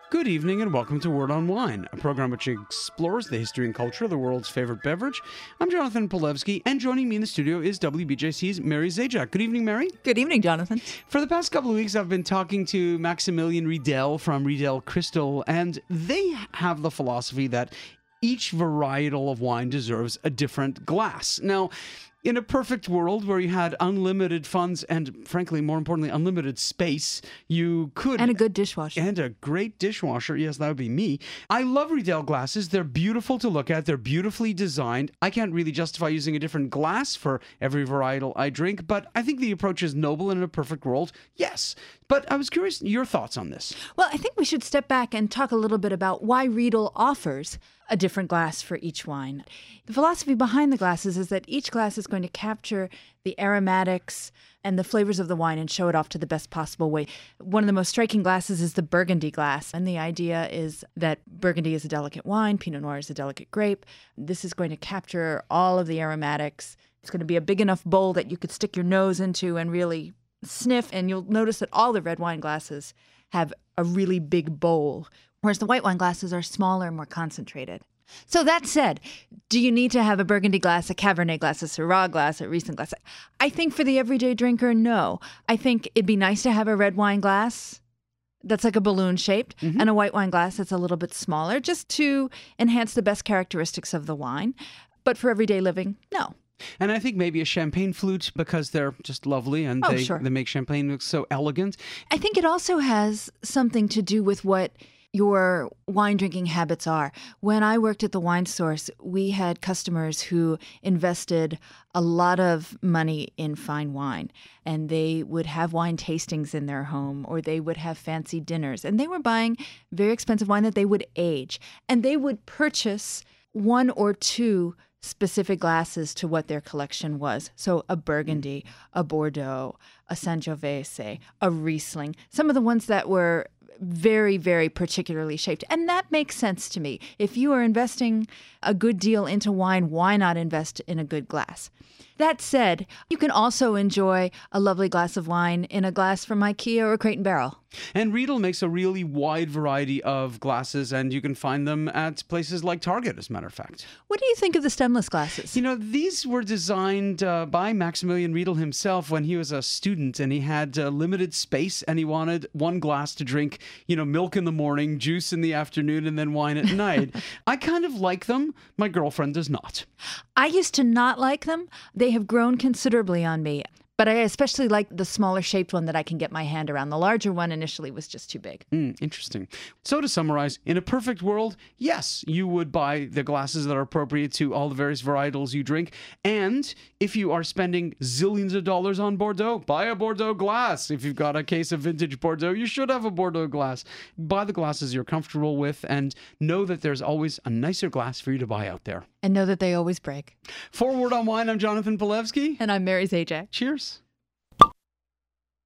Good evening and welcome to Word on Wine, a program which explores the history and culture of the world's favorite beverage. I'm Jonathan Polewski, and joining me in the studio is WBJC's Mary Zajac. Good evening, Mary. Good evening, Jonathan. For the past couple of weeks, I've been talking to Maximilian Riedel from Riedel Crystal, and they have the philosophy that each varietal of wine deserves a different glass. Now, in a perfect world where you had unlimited funds and, frankly, more importantly, unlimited space, you could... And a good dishwasher. And a great dishwasher. Yes, that would be me. I love Riedel glasses. They're beautiful to look at. They're beautifully designed. I can't really justify using a different glass for every varietal I drink, but I think the approach is noble, and in a perfect world, yes. But I was curious, your thoughts on this? Well, I think we should step back and talk a little bit about why Riedel offers a different glass for each wine. The philosophy behind the glasses is that each glass is going to capture the aromatics and the flavors of the wine and show it off to the best possible way. One of the most striking glasses is the Burgundy glass. And the idea is that Burgundy is a delicate wine, Pinot Noir is a delicate grape. This is going to capture all of the aromatics. It's going to be a big enough bowl that you could stick your nose into and really sniff, and you'll notice that all the red wine glasses have a really big bowl, whereas the white wine glasses are smaller and more concentrated. So that said, do you need to have a Burgundy glass, a Cabernet glass, a Syrah glass, a Riesling glass? I think for the everyday drinker, no. I think it'd be nice to have a red wine glass that's like a balloon shaped and a white wine glass that's a little bit smaller, just to enhance the best characteristics of the wine. But for everyday living, no. And I think maybe a champagne flute, because they're just lovely and they make champagne look so elegant. I think it also has something to do with what your wine drinking habits are. When I worked at the Wine Source, we had customers who invested a lot of money in fine wine, and they would have wine tastings in their home, or they would have fancy dinners, and they were buying very expensive wine that they would age, and they would purchase one or two specific glasses to what their collection was. So a Burgundy, a Bordeaux, a Sangiovese, a Riesling, some of the ones that were very, very particularly shaped. And that makes sense to me. If you are investing a good deal into wine, why not invest in a good glass? That said, you can also enjoy a lovely glass of wine in a glass from IKEA or Crate & Barrel. And Riedel makes a really wide variety of glasses, and you can find them at places like Target, as a matter of fact. What do you think of the stemless glasses? You know, these were designed by Maximilian Riedel himself when he was a student, and he had limited space, and he wanted one glass to drink, milk in the morning, juice in the afternoon, and then wine at night. I kind of like them. My girlfriend does not. I used to not like them. They have grown considerably on me. But I especially like the smaller shaped one that I can get my hand around. The larger one initially was just too big. Interesting. So to summarize, in a perfect world, yes, you would buy the glasses that are appropriate to all the various varietals you drink. And if you are spending zillions of dollars on Bordeaux, buy a Bordeaux glass. If you've got a case of vintage Bordeaux, you should have a Bordeaux glass. Buy the glasses you're comfortable with, and know that there's always a nicer glass for you to buy out there. And know that they always break. For Word on Wine, I'm Jonathan Polewski. And I'm Mary Zajac. Cheers.